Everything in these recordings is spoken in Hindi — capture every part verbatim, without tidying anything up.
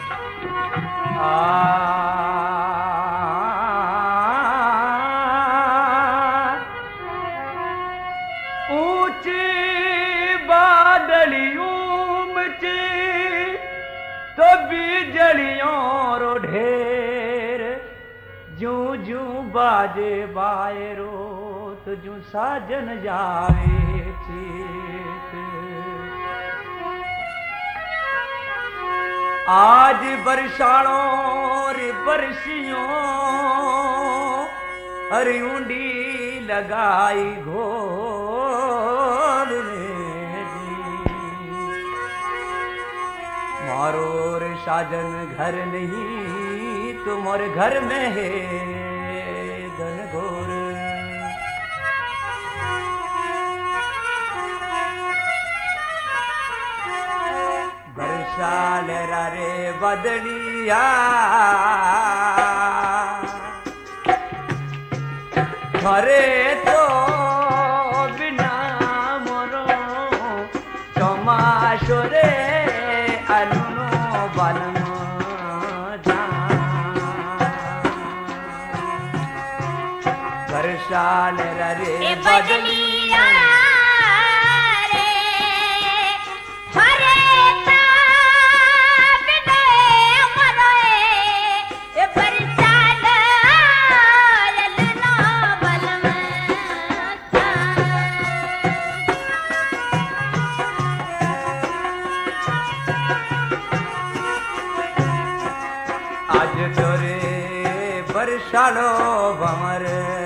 ऊंची बादलियों में तो बिजलियों रो ढेर जूं जूं बाजे बायरो तो जूं साजन जावे चेत। आज बरसालों रे बरसियों हरी ऊंडी लगाई घोर मारो रे साजन घर नहीं तुम्हारे घर में है घन घोर। बरसाल रे बदलिया घरे तो बिना मोरो चमाशो रे अलुनो बलम जा। बरसाल रे बदलिया बरसालो भंवर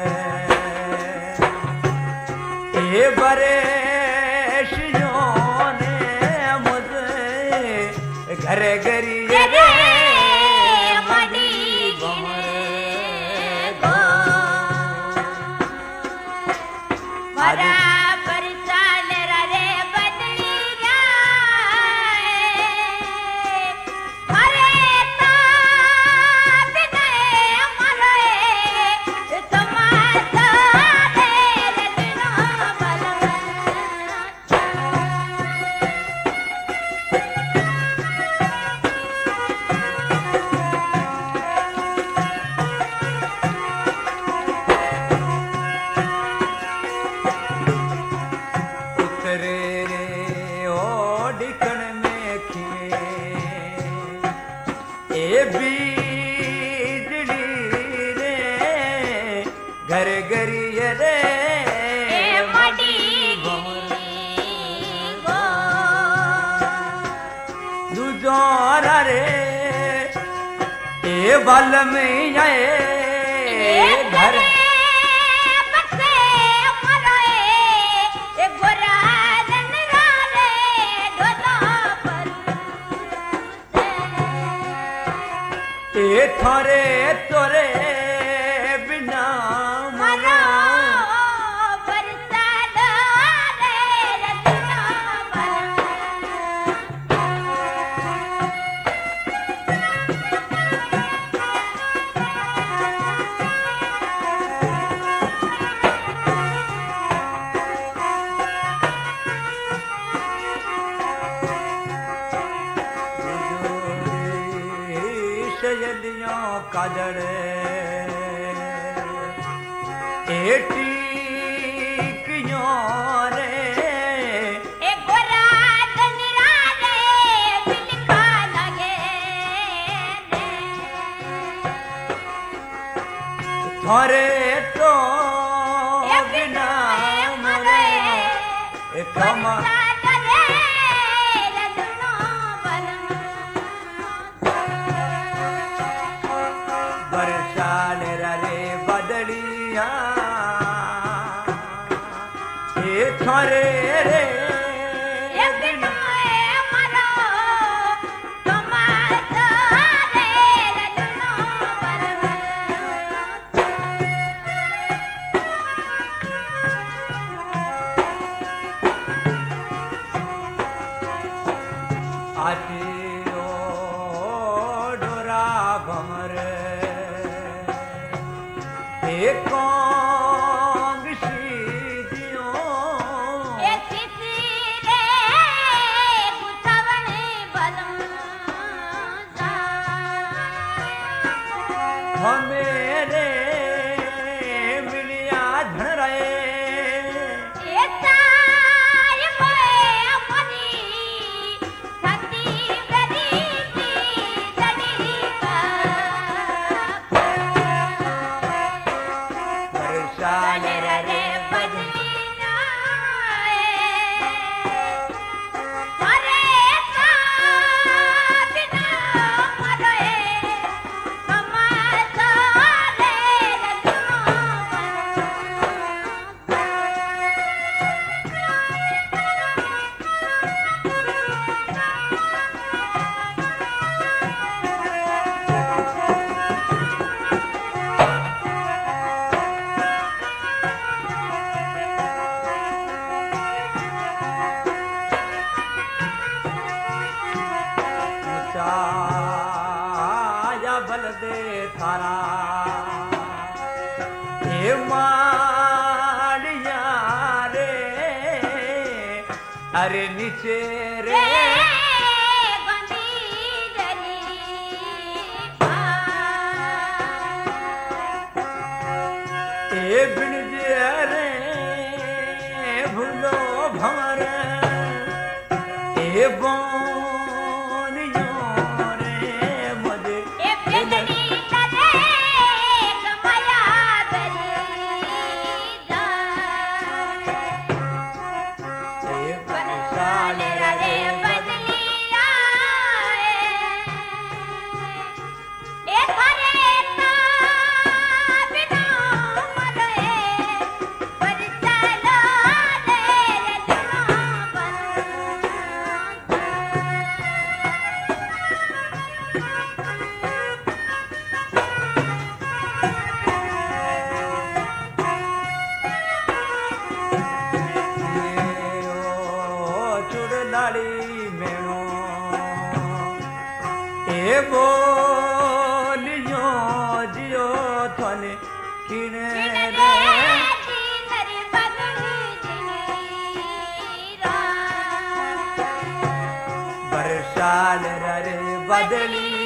ए बरेशियों ने मुझे घर गरी रे मडी भंवर गो मरा बरसाल रे बदली घर गरी रे मडी गो दूजोर रे ए बल में आए घर बसे मरोए ए गोरा रन रे डोला पर ए थारे तोरे बिना काजड़े एटी कियों रे ए गोरा दनिरा रे बिलखा लगे थारे तो बिना मरे ए कमा थारे रे बिना मरो तुम्हारा रे ललनो बलम आते ओ डोरा भमर एक मेरे मिलिया धन रहे बल दे थारा ए माड़िया रे अरे नीचे रे ए बिन रे भूलो भंवर ए बो बोलियो जियो थने किने रे बरसाल रे बदली